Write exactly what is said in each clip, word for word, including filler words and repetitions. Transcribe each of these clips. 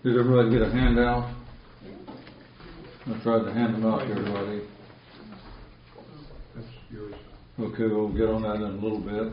Did everybody get a handout? I tried to hand them out to everybody. That's yours. Okay, we'll get on that in a little bit.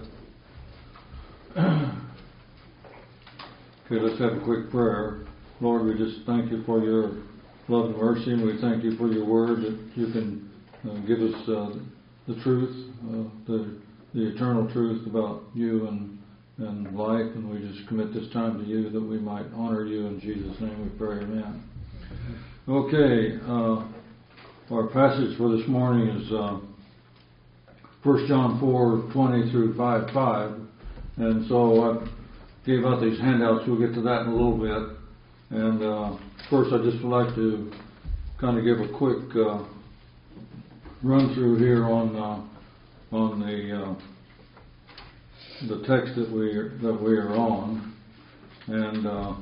Okay, let's have a quick prayer. Lord, we just thank you for your love and mercy, and we thank you for your word that you can uh, give us uh, the truth, uh, the the eternal truth about you and and life, and we just commit this time to you that we might honor you. In Jesus' name we pray, amen. Okay, uh, our passage for this morning is uh, First John four twenty through five five, and so I gave out these handouts. We'll get to that in a little bit. And uh, first, I just would like to kind of give a quick uh, run through here on uh, on the uh, the text that we are, that we are on, and uh,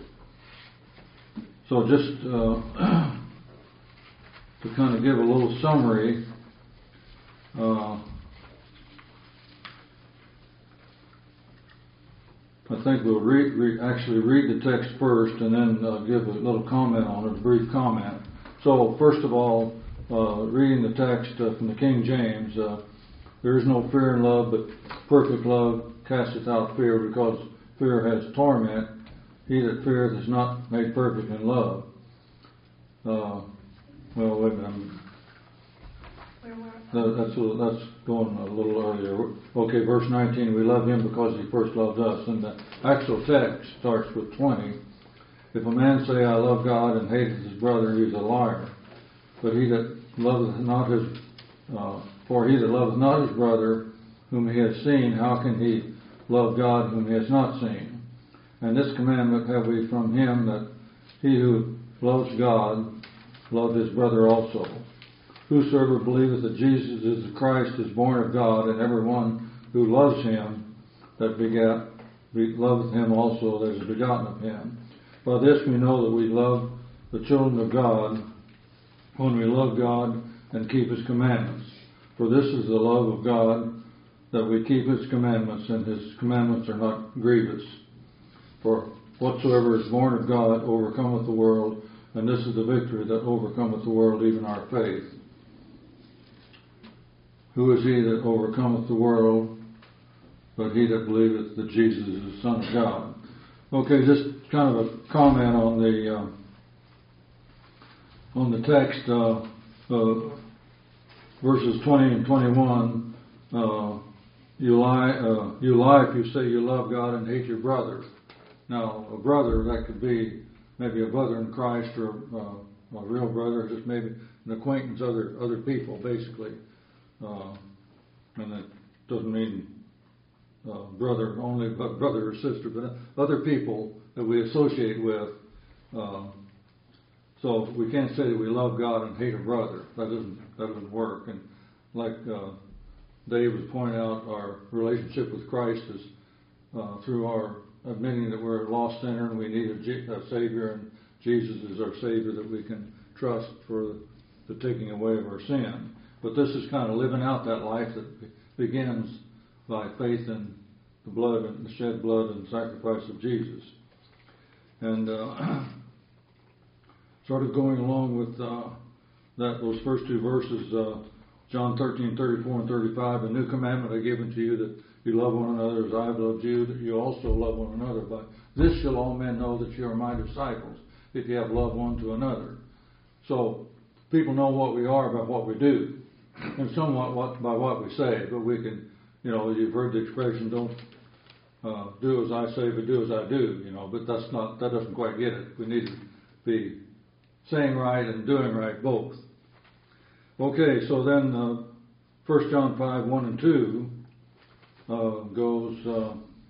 so just uh, to kind of give a little summary. Uh, I think we'll read, read, actually read the text first and then uh, give a little comment on it, a brief comment. So, first of all, uh, reading the text uh, from the King James, uh, there is no fear in love, but perfect love casteth out fear, because fear has torment. He that feareth is not made perfect in love. Uh, well, wait a minute. Uh, that's, a, that's going a little earlier. Okay, verse nineteen, we love him because he first loved us. And the actual text starts with twenty. If a man say, I love God, and hateth his brother, he is a liar. But he that loveth not his, uh, for he that loveth not his brother, whom he has seen, how can he love God whom he has not seen? And this commandment have we from him, that he who loves God, love his brother also. Whosoever believeth that Jesus is the Christ is born of God, and every one who loves him that begat, loveth him also that is begotten of him. By this we know that we love the children of God, when we love God and keep his commandments. For this is the love of God, that we keep his commandments, and his commandments are not grievous. For whatsoever is born of God overcometh the world, and this is the victory that overcometh the world, even our faith. Who is he that overcometh the world, but he that believeth that Jesus is the Son of God? Okay, just kind of a comment on the uh, on the text, uh, uh, verses twenty and twenty-one. Uh, you lie, uh, you lie if you say you love God and hate your brother. Now, a brother, that could be maybe a brother in Christ, or uh, a real brother, or just maybe an acquaintance, other other people, basically. Uh, and that doesn't mean uh, brother only, but brother or sister, but other people that we associate with. Uh, so we can't say that we love God and hate a brother. That doesn't that doesn't work. And like uh, Dave was pointing out, our relationship with Christ is uh, through our admitting that we're a lost sinner and we need a, G- a Savior, and Jesus is our Savior that we can trust for the, the taking away of our sin. But this is kind of living out that life that begins by faith in the blood and the shed blood and sacrifice of Jesus. And uh, sort of going along with uh, that, those first two verses, uh, John thirteen, thirty-four and thirty-five, a new commandment I give unto you, that you love one another as I have loved you, that you also love one another. By this shall all men know that you are my disciples, if you have love one to another. So people know what we are by what we do, and somewhat what, by what we say. But we can, you know, you've heard the expression, don't uh, do as I say, but do as I do, you know, but that's not, that doesn't quite get it. We need to be saying right and doing right, both. Okay, so then uh, First John five, one and two uh, goes, uh,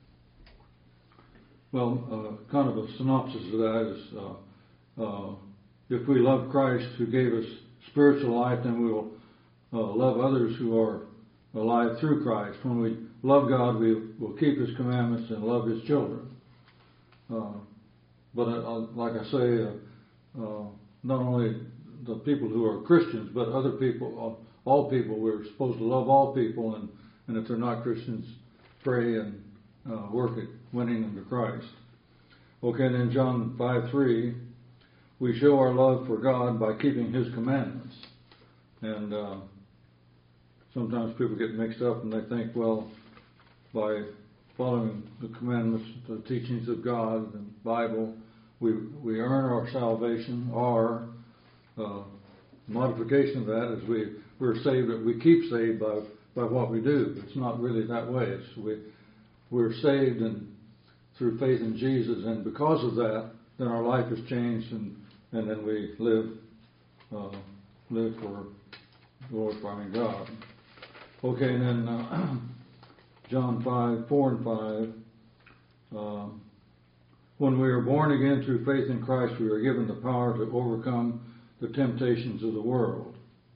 well, uh, kind of a synopsis of that is, uh, uh, if we love Christ who gave us spiritual life, then we will uh, love others who are alive through Christ. When we love God, we will keep his commandments and love his children. Uh, but uh, like I say, uh, uh, not only the people who are Christians, but other people, uh, all people, we're supposed to love all people, and, and if they're not Christians, pray and uh, work at winning them to Christ. Okay, and in John five three, we show our love for God by keeping His commandments. And uh, sometimes people get mixed up and they think, well, by following the commandments, the teachings of God, the Bible, we we earn our salvation. Our uh, modification of that is we we're saved. We keep saved by by what we do. It's not really that way. It's we we're saved and through faith in Jesus, and because of that, then our life has changed, and and then we live uh, live for glorifying God. Okay, and then uh, John five, four and five. Uh, when we are born again through faith in Christ, we are given the power to overcome the temptations of the world.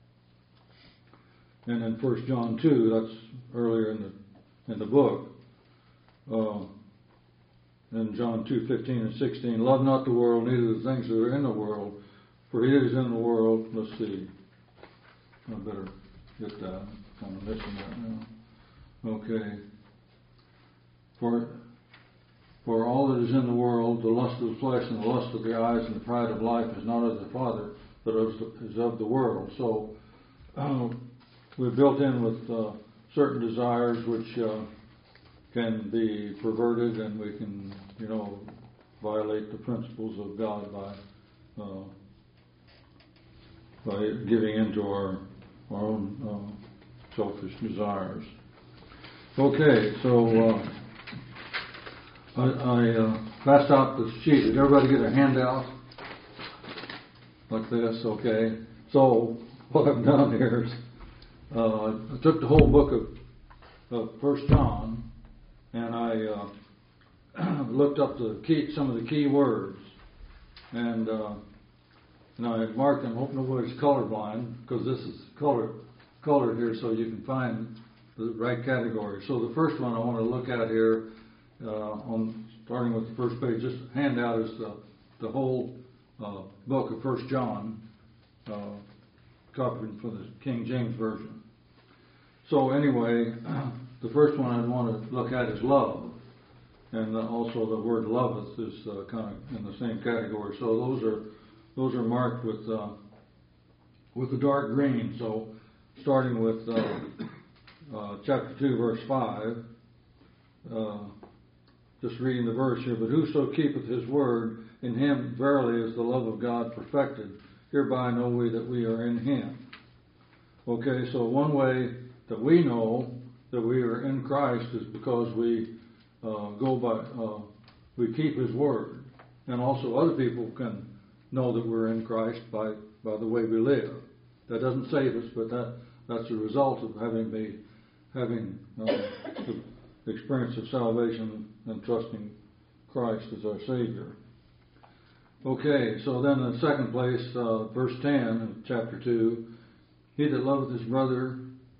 And in First John two, that's earlier in the in the book. Uh, in John two, fifteen and sixteen, love not the world, neither the things that are in the world, for he is in the world. Let's see. I better get that. I'm kind of missing that now. Okay. For for all that is in the world, the lust of the flesh and the lust of the eyes and the pride of life is not of the Father, but is of the world. So uh, we're built in with uh, certain desires which uh, can be perverted, and we can, you know, violate the principles of God by uh, by giving into our our own uh, selfish desires. Okay, so uh, I, I uh, passed out the sheet. Did everybody get a handout like this? Okay. So what I've done here is uh, I took the whole book of, of First John, and I uh, looked up the key, some of the key words, and uh, and I marked them. Hope nobody's colorblind, because this is color colored here, so you can find the right category. So the first one I want to look at here, uh, on starting with the first page, this handout is the the whole uh, book of First John, uh, copied from the King James Version. So anyway, the first one I'd want to look at is love, and also the word loveth is uh, kind of in the same category. So those are those are marked with uh, with the dark green. So starting with uh, uh, chapter two, verse five, uh, just reading the verse here. But whoso keepeth his word, in him verily is the love of God perfected. Hereby know we that we are in him. Okay, so one way that we know that we are in Christ is because we uh, go by, uh, we keep his word. And also other people can know that we're in Christ by, by the way we live. That doesn't save us, but that, that's a result of having be, having uh, the experience of salvation and trusting Christ as our Savior. Okay, so then in the second place, uh, verse ten of chapter two, he that loveth his brother,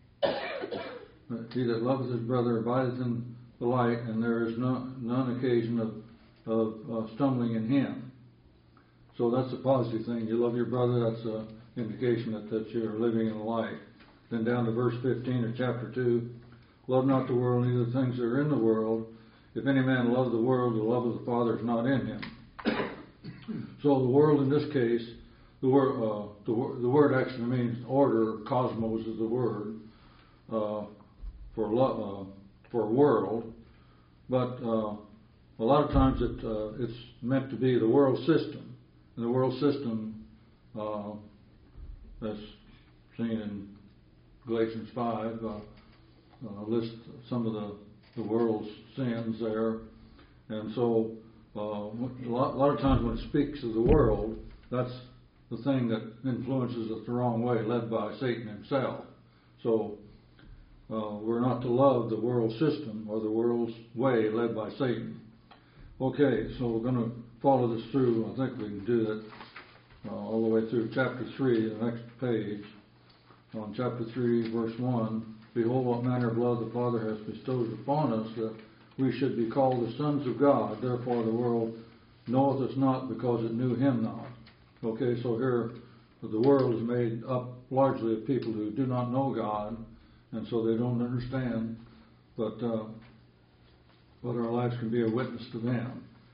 he that loveth his brother abideth in the light, and there is no, none occasion of, of uh, stumbling in him. So that's a positive thing. You love your brother, that's an indication that, that you're living in the light. Then down to verse fifteen of chapter two, love not the world, neither the things that are in the world. If any man love the world, the love of the Father is not in him. So the world in this case, the word uh, the, the word actually means order. Cosmos is the word uh, for lo- uh, for world, but uh, a lot of times it uh, it's meant to be the world system, and the world system uh, that's seen in Galatians five uh, uh, lists some of the the world's sins there, and so. Uh, a, lot, a lot of times when it speaks of the world, that's the thing that influences us the wrong way, led by Satan himself. So uh, we're not to love the world system or the world's way led by Satan. Okay, so we're going to follow this through. I think we can do that uh, all the way through chapter three, the next page. On chapter three, verse one, behold what manner of love the Father has bestowed upon us, that we should be called the sons of God. Therefore the world knoweth us not, because it knew him not. Okay, so here the world is made up largely of people who do not know God, and so they don't understand, but uh, but our lives can be a witness to them.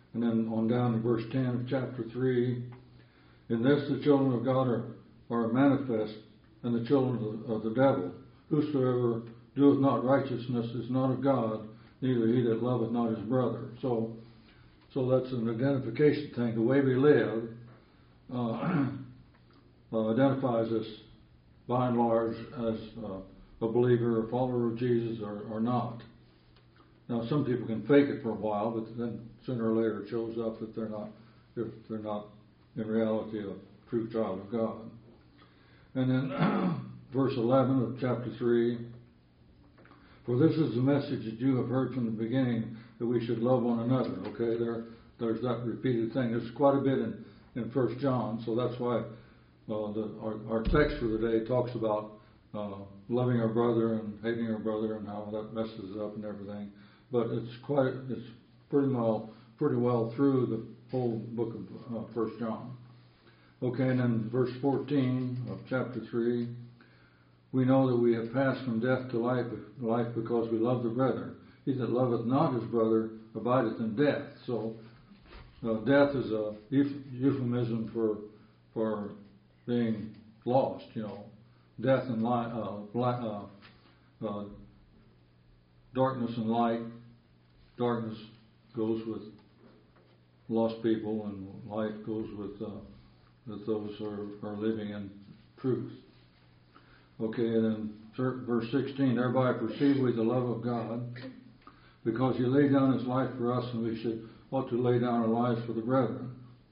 And then on down to verse ten of chapter three. In this the children of God are, are manifest, and the children of the, of the devil. Whosoever doeth not righteousness is not of God, neither he that loveth not his brother. So, so that's an identification thing. The way we live uh, uh, identifies us, by and large, as uh, a believer, a follower of Jesus, or, or not. Now, some people can fake it for a while, but then sooner or later it shows up that they're not, if they're not in reality a true child of God. And then verse eleven of chapter three. For this is the message that you have heard from the beginning, that we should love one another. Okay, there, there's that repeated thing. There's quite a bit in, in First John, so that's why uh, the, our, our text for the day talks about uh, loving our brother and hating our brother and how that messes it up and everything. But it's quite, it's pretty well, pretty well through the whole book of uh, First John. Okay, and then verse fourteen of chapter three. We know that we have passed from death to life, life because we love the brethren. He that loveth not his brother abideth in death. So, uh, death is a euphemism for for being lost. You know, death and light, uh, uh, uh, darkness and light. Darkness goes with lost people, and light goes with uh, with those who are, are living in truth. Okay, and then verse sixteen, thereby perceive we the love of God, because he laid down his life for us, and we should ought to lay down our lives for the brethren.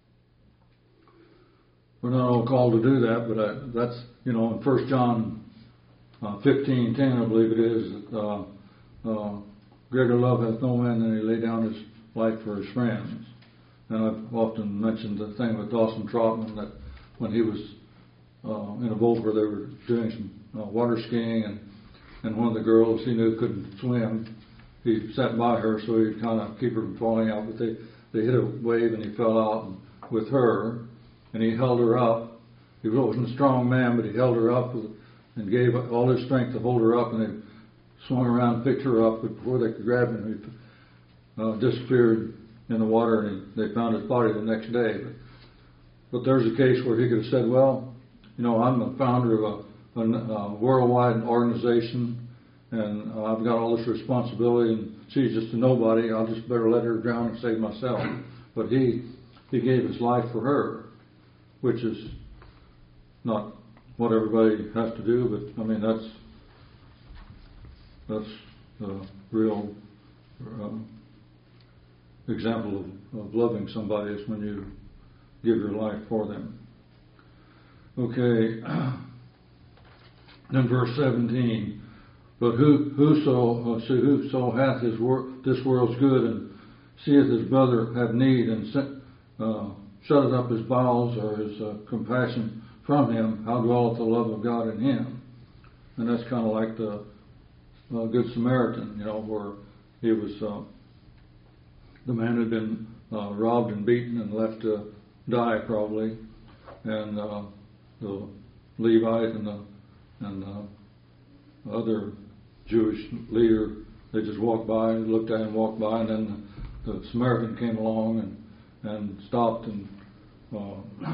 We're not all called to do that, but I, that's, you know, in First John uh, fifteen ten, I believe it is, that uh, uh, greater love hath no man than he lay down his life for his friends. And I've often mentioned the thing with Dawson Trotman, that when he was Uh, in a boat where they were doing some uh, water skiing, and, and one of the girls he knew couldn't swim, he sat by her so he'd kind of keep her from falling out, but they, they hit a wave and he fell out and, with her, and he held her up. He wasn't a strong man, but he held her up with, and gave all his strength to hold her up, and they swung around and picked her up, but before they could grab him, he uh, disappeared in the water, and he, they found his body the next day. But, but there's a case where he could have said, well, you know, I'm the founder of a, a, a worldwide organization, and uh, I've got all this responsibility, and she's just a nobody. I'll just better let her drown and save myself. But he he gave his life for her, which is not what everybody has to do, but I mean that's that's a real uh, example of, of loving somebody, is when you give your life for them. Okay, then verse seventeen. But who whoso uh, see, whoso hath his wor- this world's good, and seeth his brother have need, and set, uh, shutteth up his bowels or his uh, compassion from him, how dwelleth the love of God in him? And that's kind of like the uh, Good Samaritan, you know, where he was uh, the man had been uh, robbed and beaten and left to die probably, and uh, the Levite and the and the other Jewish leader, they just walked by, looked at him, walked by, and then the, the Samaritan came along and and stopped and uh,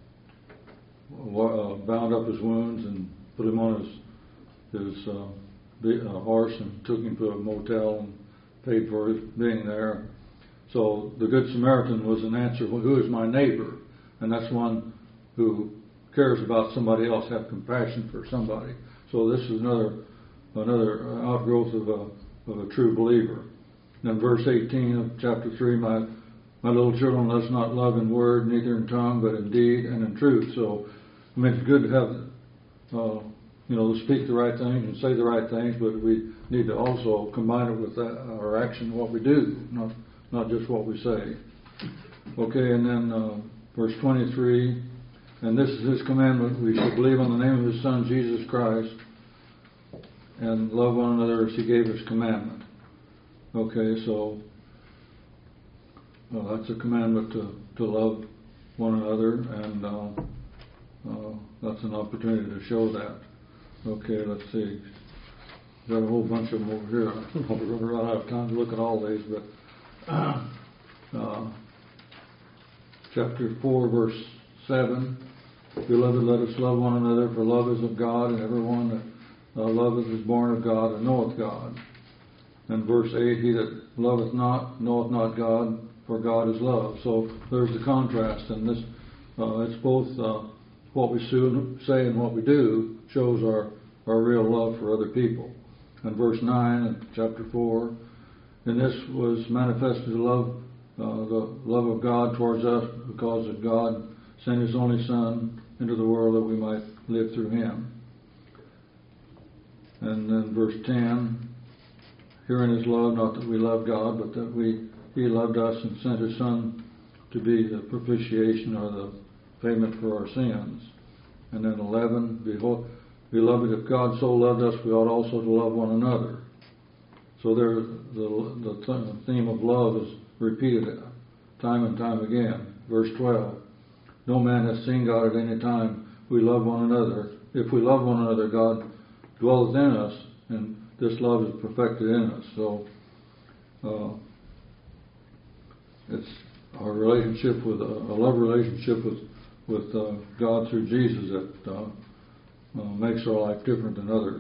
uh, bound up his wounds and put him on his his uh, be, uh, horse and took him to a motel and paid for his being there. So the Good Samaritan was an answer. Well, who is my neighbor? And that's one who cares about somebody else, have compassion for somebody. So this is another another outgrowth of a of a true believer. And then verse eighteen of chapter three, my my little children, let's not love in word, neither in tongue, but in deed and in truth. So I mean, it's good to have uh, you know to speak the right things and say the right things, but we need to also combine it with that, our action, what we do, not not just what we say. Okay, and then uh, verse twenty-three. And this is his commandment, we should believe on the name of his Son, Jesus Christ, and love one another as he gave us commandment. Okay, so well, that's a commandment to, to love one another, and uh, uh, that's an opportunity to show that. Okay, let's see. Got a whole bunch of them over here. I don't know if we're going to run out of time to look at all these, but uh, chapter four, verse seven. Beloved, let us love one another, for love is of God, and everyone that uh, loveth is born of God and knoweth God. And verse eight, he that loveth not knoweth not God, for God is love. So there's the contrast, and this uh, it's both uh, what we say and what we do shows our, our real love for other people. And verse nine in chapter four, and this was manifested the love, uh, the love of God towards us, because of God sent His only Son into the world that we might live through Him. And then verse ten, herein is love, not that we love God, but that we He loved us and sent His Son to be the propitiation or the payment for our sins. And then eleven, behold, beloved, if God so loved us, we ought also to love one another. So there, the, the theme of love is repeated time and time again. Verse twelve, no man has seen God at any time. We love one another. If we love one another, God dwelleth in us, and this love is perfected in us. So uh, it's our relationship with, uh, a love relationship with with uh, God through Jesus that uh, uh, makes our life different than others.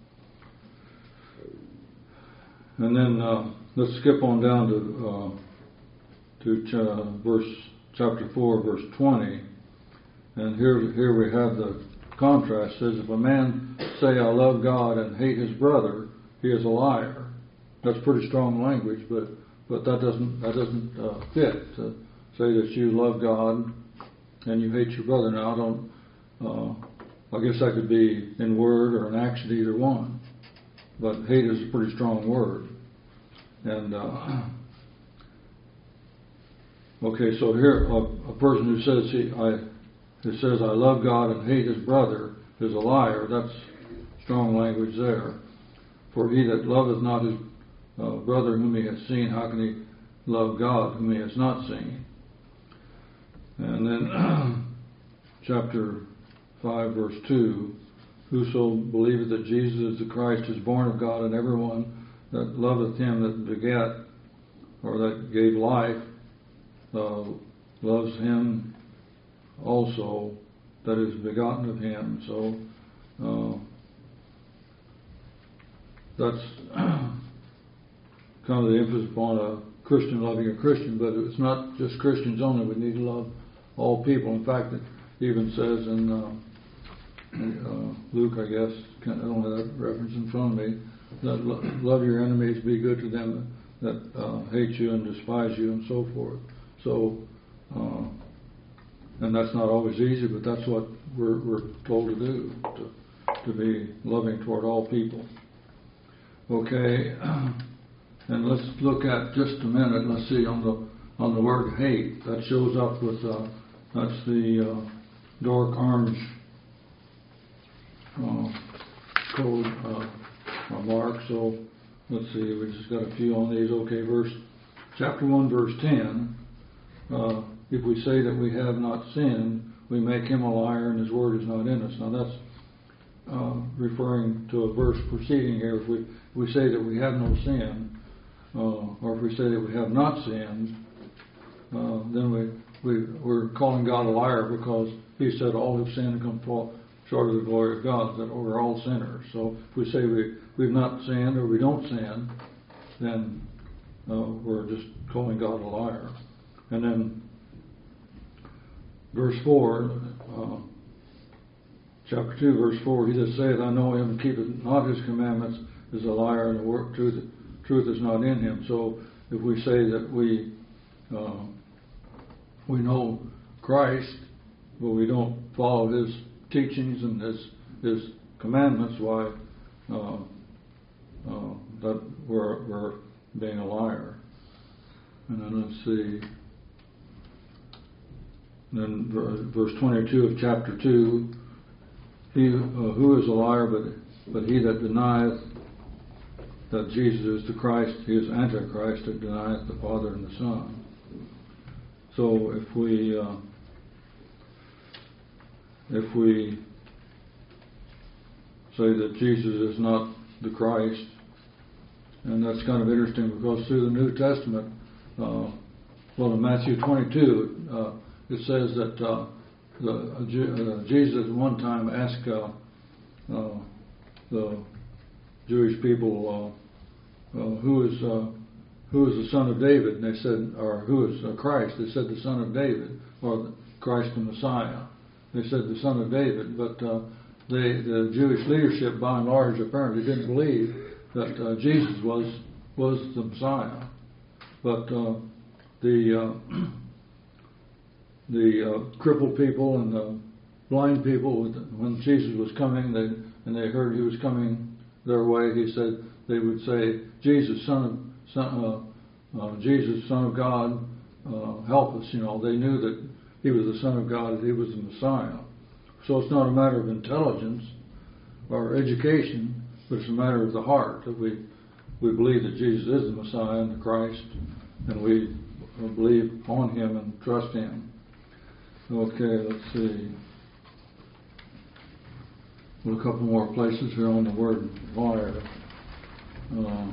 And then uh, let's skip on down to uh, to ch- verse chapter four, verse twenty, and here here we have the contrast. It says, if a man say, I love God, and hate his brother, he is a liar. That's pretty strong language, but but that doesn't that doesn't uh, fit to say that you love God and you hate your brother. Now, I don't. Uh, I guess that could be in word or in action, either one. But hate is a pretty strong word. And uh, okay, so here a, a person who says he I who says I love God and hate his brother is a liar. That's strong language there. For he that loveth not his uh, brother whom he has seen, how can he love God whom he has not seen? And then chapter five, verse two, whoso believeth that Jesus is the Christ is born of God, and everyone that loveth him that begat, or that gave life, uh, loves him also that is begotten of him. So uh, that's kind of the emphasis upon a Christian loving a Christian, but it's not just Christians only. We need to love all people. In fact, it even says in uh, uh, Luke, I guess, I don't have that reference in front of me, that lo- love your enemies, be good to them that uh, hate you and despise you, and so forth. So, uh, and that's not always easy, but that's what we're, we're told to do, to, to be loving toward all people. Okay, and let's look at just a minute. Let's see on the on the word hate. That shows up with uh, that's the uh, Doric orange uh, code uh, mark. So let's see. We just got a few on these. Okay, verse chapter one, verse ten. Uh, if we say that we have not sinned, we make him a liar, and his word is not in us. Now that's uh, referring to a verse preceding here. If we if we say that we have no sin, uh, or if we say that we have not sinned, uh, then we we we're calling God a liar, because He said all have sinned and come fall short of the glory of God, that we're all sinners. So if we say we we've not sinned or we don't sin, then uh, we're just calling God a liar. And then verse four, uh, chapter two, verse four, he that saith, I know him and keepeth not his commandments is a liar, and the word, truth, truth is not in him. So if we say that we uh, we know Christ, but we don't follow his teachings and his his commandments, why uh, uh, that we're, we're being a liar. And then let's see. Then verse twenty-two of chapter two, he uh, who is a liar, but but he that denieth that Jesus is the Christ, he is Antichrist, that denieth the Father and the Son. So if we uh, if we say that Jesus is not the Christ, and that's kind of interesting, because through the New Testament, uh, well, in Matthew twenty-two, uh, it says that uh, the uh, Jesus at one time asked uh, uh, the Jewish people, uh, uh, who is uh, who is the son of David? And they said, or who is uh, Christ? They said the son of David, or the Christ the Messiah. They said the son of David, but uh, they, the Jewish leadership, by and large, apparently didn't believe that uh, Jesus was was the Messiah. But uh, the uh, the uh, crippled people and the blind people, when Jesus was coming, they and they heard he was coming their way, he said they would say, "Jesus, son of son, uh, uh, Jesus, son of God, uh, help us." You know, they knew that he was the Son of God, that he was the Messiah. So it's not a matter of intelligence or education, but it's a matter of the heart, that we we believe that Jesus is the Messiah and the Christ, and we believe on him and trust him. Okay, let's see. Well, a couple more places here on the word liar. Uh,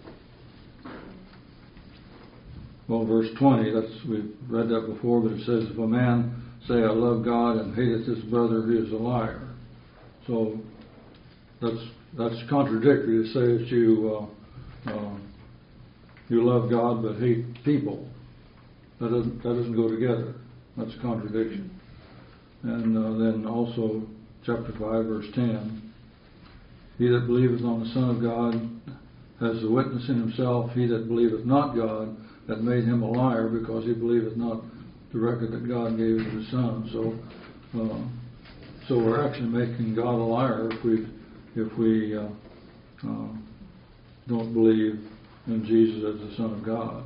well, verse twenty, that's, we've read that before, but it says, if a man say, I love God, and hateth his brother, he is a liar. So that's that's contradictory to say that you uh, uh, you love God but hate people. That doesn't that doesn't go together. That's a contradiction. And uh, then also chapter five, verse ten. He that believeth on the Son of God has the witness in himself. He that believeth not God hath made him a liar, because he believeth not the record that God gave to his Son. So, uh, so we're actually making God a liar if we if we uh, uh, don't believe in Jesus as the Son of God.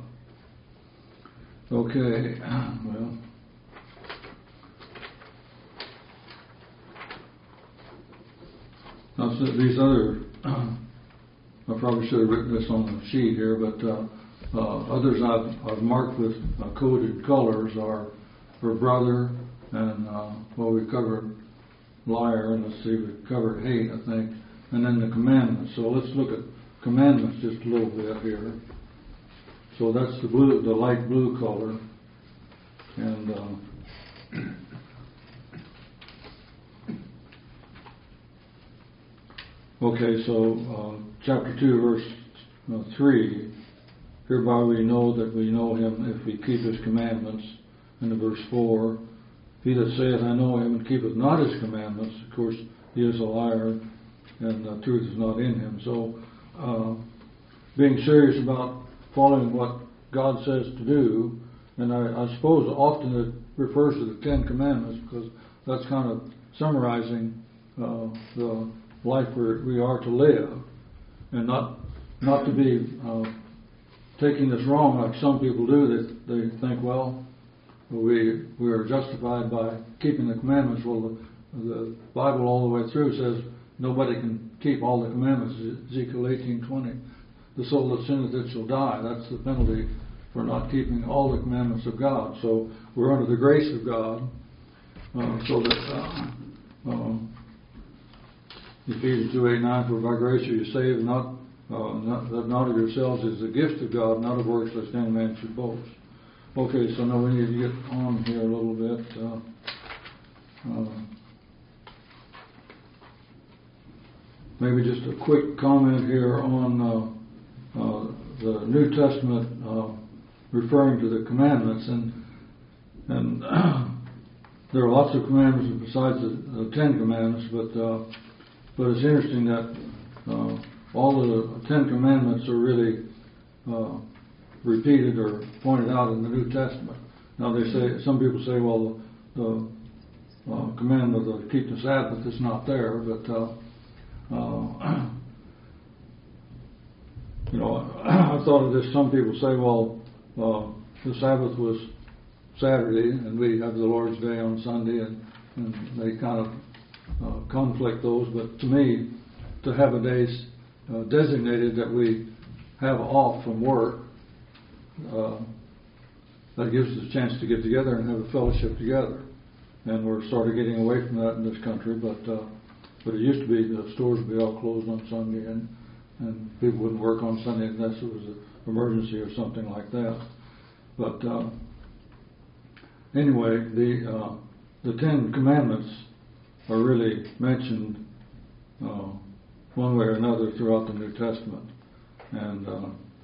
Okay, well. Now, so these other, I probably should have written this on the sheet here, but uh, uh, others I've, I've marked with uh, coded colors are her brother, and uh, well, we covered liar, and let's see, we covered hate, I think, and then the commandments. So let's look at commandments just a little bit here. So that's the blue, the light blue color, and uh, okay, so uh, chapter two, verse uh, three. Hereby we know that we know him if we keep his commandments. And in verse four, he that saith, I know him, and keepeth not his commandments, of course, he is a liar, and uh, truth is not in him. So, uh, being serious about following what God says to do, and I, I suppose often it refers to the Ten Commandments, because that's kind of summarizing uh, the life where we are to live, and not not to be uh, taking this wrong like some people do. That they, they think, well, we we are justified by keeping the commandments. Well, the, the Bible all the way through says nobody can keep all the commandments. Ezekiel eighteen twenty, the soul that sinneth it shall die. That's the penalty for not keeping all the commandments of God. So we're under the grace of God, uh, so that. Uh, um, Ephesians two eight nine, for by grace are you saved, not, uh, not that not of yourselves is the gift of God, not of works, lest any man should boast. Okay, so now we need to get on here a little bit. Uh, uh, maybe just a quick comment here on uh, uh, the New Testament uh, referring to the commandments, and and there are lots of commandments besides the, the Ten Commandments, but. Uh, But it's interesting that uh, all of the Ten Commandments are really uh, repeated or pointed out in the New Testament. Now they say, some people say, well, the uh, commandment to keep the Sabbath is not there, but uh, uh, you know, I thought of this. Some people say, well, uh, the Sabbath was Saturday, and we have the Lord's Day on Sunday, and, and they kind of Uh, conflict those, but to me, to have a day uh, designated that we have off from work, uh, that gives us a chance to get together and have a fellowship together. And we're sort of getting away from that in this country, but uh, but it used to be the stores would be all closed on Sunday, and, and people wouldn't work on Sunday unless it was an emergency or something like that. But uh, anyway, the uh, the Ten Commandments are really mentioned uh, one way or another throughout the New Testament, and uh,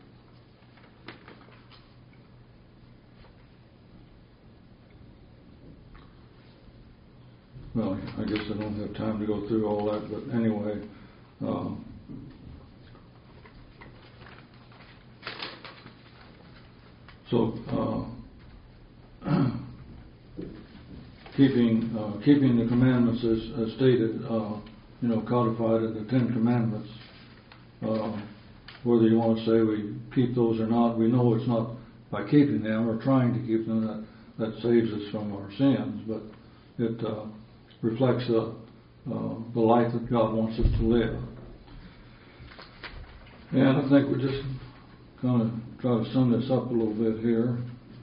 well, I guess I don't have time to go through all that, but anyway. Uh, so. Uh, Keeping uh, keeping the commandments as, as stated, uh, you know, codified in the Ten Commandments. Uh, whether you want to say we keep those or not, we know it's not by keeping them or trying to keep them that, that saves us from our sins, but it uh, reflects the uh, the life that God wants us to live. And I think we just kind of try to sum this up a little bit here.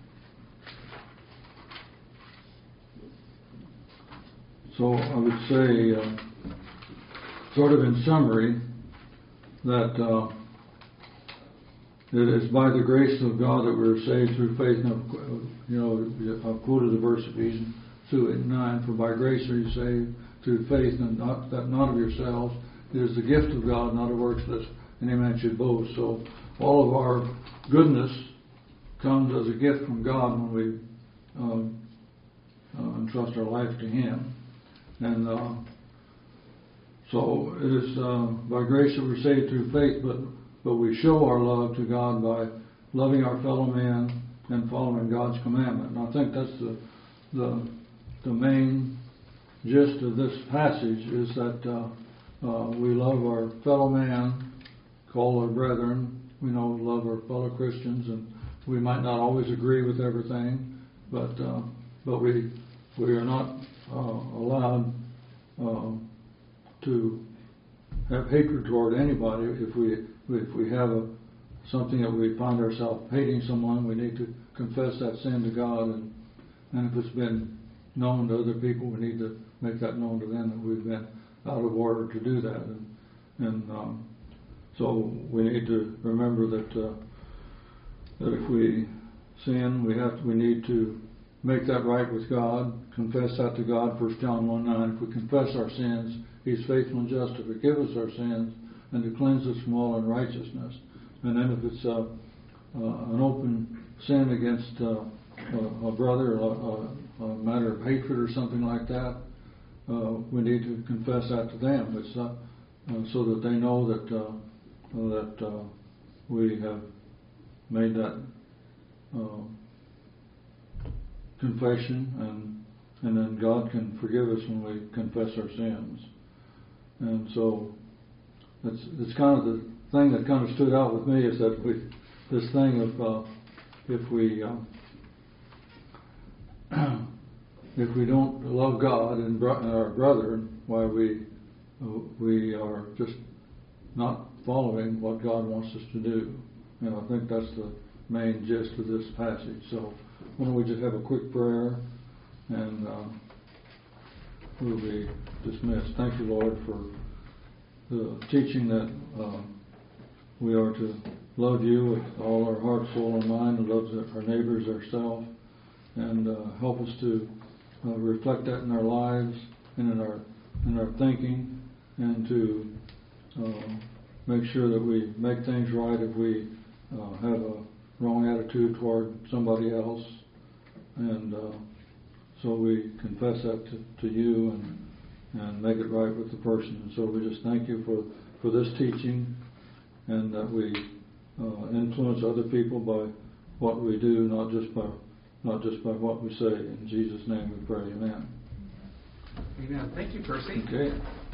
So I would say, uh, sort of in summary, that uh, it is by the grace of God that we're saved through faith. And, you know, I've quoted the verse of Ephesians two and nine, for by grace are you saved through faith, and not, that not of yourselves. It is the gift of God, not of works, lest any man should boast. So all of our goodness comes as a gift from God when we uh, uh, entrust our life to Him. And uh, so it is uh, by grace that we're saved through faith, but but we show our love to God by loving our fellow man and following God's commandment. And I think that's the the, the main gist of this passage is that uh, uh, we love our fellow man, call our brethren. We know love our fellow Christians, and we might not always agree with everything, but uh, but we we are not Uh, allowed uh, to have hatred toward anybody. If we if we have a something that we find ourselves hating someone, we need to confess that sin to God, and, and if it's been known to other people, we need to make that known to them that we've been out of order to do that. And, and um, so we need to remember that uh, that if we sin, we have to, we need to make that right with God, confess that to God, First John one nine. If we confess our sins, He's faithful and just to forgive us our sins and to cleanse us from all unrighteousness. And then if it's uh, uh, an open sin against uh, a, a brother, a, a, a matter of hatred or something like that, uh, we need to confess that to them. It's uh, uh, so that they know that uh, that uh, we have made that Uh, confession, and and then God can forgive us when we confess our sins. And so that's it's kind of the thing that kind of stood out with me is that we this thing of uh, if we uh, if we don't love God and, bro- and our brother, why we uh, we are just not following what God wants us to do. And I think that's the main gist of this passage. So why don't we just have a quick prayer, and uh, we'll be dismissed. Thank you, Lord, for the teaching that uh, we are to love you with all our heart, soul, and mind, and love our neighbors, ourselves, and uh, help us to uh, reflect that in our lives and in our in our thinking, and to uh, make sure that we make things right if we uh, have a wrong attitude toward somebody else, and uh, so we confess that to, to you and and make it right with the person. And so we just thank you for, for this teaching, and that we uh, influence other people by what we do, not just by not just by what we say. In Jesus' name we pray. Amen. Amen. Thank you, Percy. Okay.